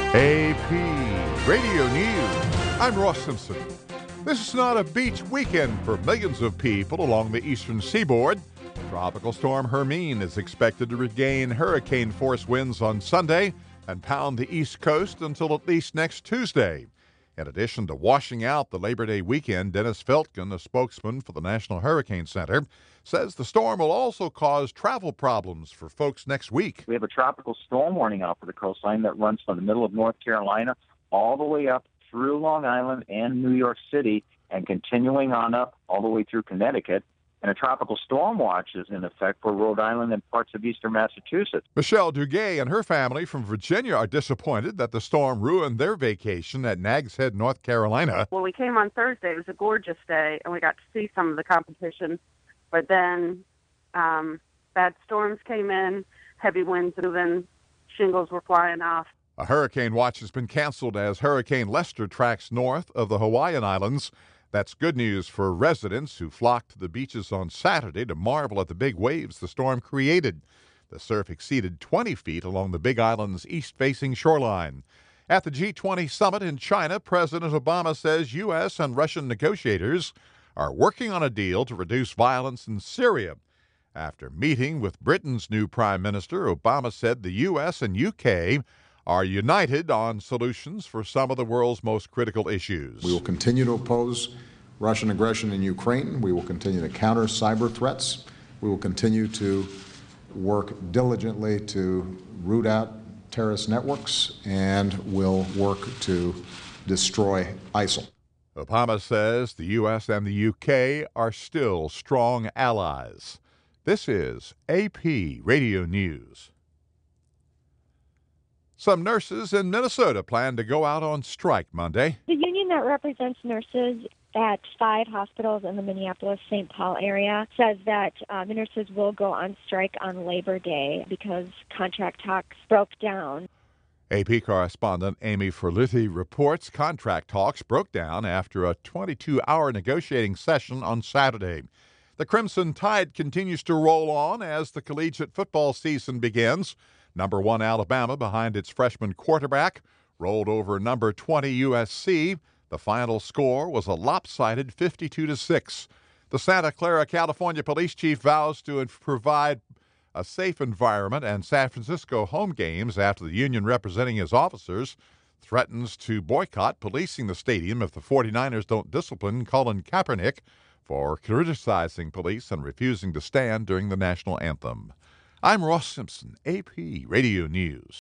AP Radio News. I'm Ross Simpson. This is not a beach weekend for millions of people along the eastern seaboard. Tropical storm Hermine is expected to regain hurricane-force winds on Sunday and pound the east coast until at least next Tuesday. In addition to washing out the Labor Day weekend, Dennis Feltgen, a spokesman for the National Hurricane Center, says the storm will also cause travel problems for folks next week. We have a tropical storm warning out for the coastline that runs from the middle of North Carolina all the way up through Long Island and New York City and continuing on up all the way through Connecticut. And a tropical storm watch is in effect for Rhode Island and parts of eastern Massachusetts. Michelle Duguay and her family from Virginia are disappointed that the storm ruined their vacation at Nags Head, North Carolina. Well, we came on Thursday. It was a gorgeous day, and we got to see some of the competition. But then bad storms came in, heavy winds moving, shingles were flying off. A hurricane watch has been canceled as Hurricane Lester tracks north of the Hawaiian Islands. That's good news for residents who flocked to the beaches on Saturday to marvel at the big waves the storm created. The surf exceeded 20 feet along the Big Island's east-facing shoreline. At the G20 summit in China, President Obama says U.S. and Russian negotiators are working on a deal to reduce violence in Syria. After meeting with Britain's new prime minister, Obama said the U.S. and U.K. are united on solutions for some of the world's most critical issues. We will continue to oppose Russian aggression in Ukraine. We will continue to counter cyber threats. We will continue to work diligently to root out terrorist networks, and will work to destroy ISIL. Obama says the U.S. and the U.K. are still strong allies. This is AP Radio News. Some nurses in Minnesota plan to go out on strike Monday. The union that represents nurses at 5 hospitals in the Minneapolis-St. Paul area says that the nurses will go on strike on Labor Day because contract talks broke down. AP correspondent Amy Ferluthi reports contract talks broke down after a 22-hour negotiating session on Saturday. The Crimson Tide continues to roll on as the collegiate football season begins. Number 1 Alabama, behind its freshman quarterback, rolled over number 20 USC. The final score was a lopsided 52-6. The Santa Clara, California police chief vows to provide a safe environment and San Francisco home games after the union representing his officers threatens to boycott policing the stadium if the 49ers don't discipline Colin Kaepernick for criticizing police and refusing to stand during the national anthem. I'm Ross Simpson, AP Radio News.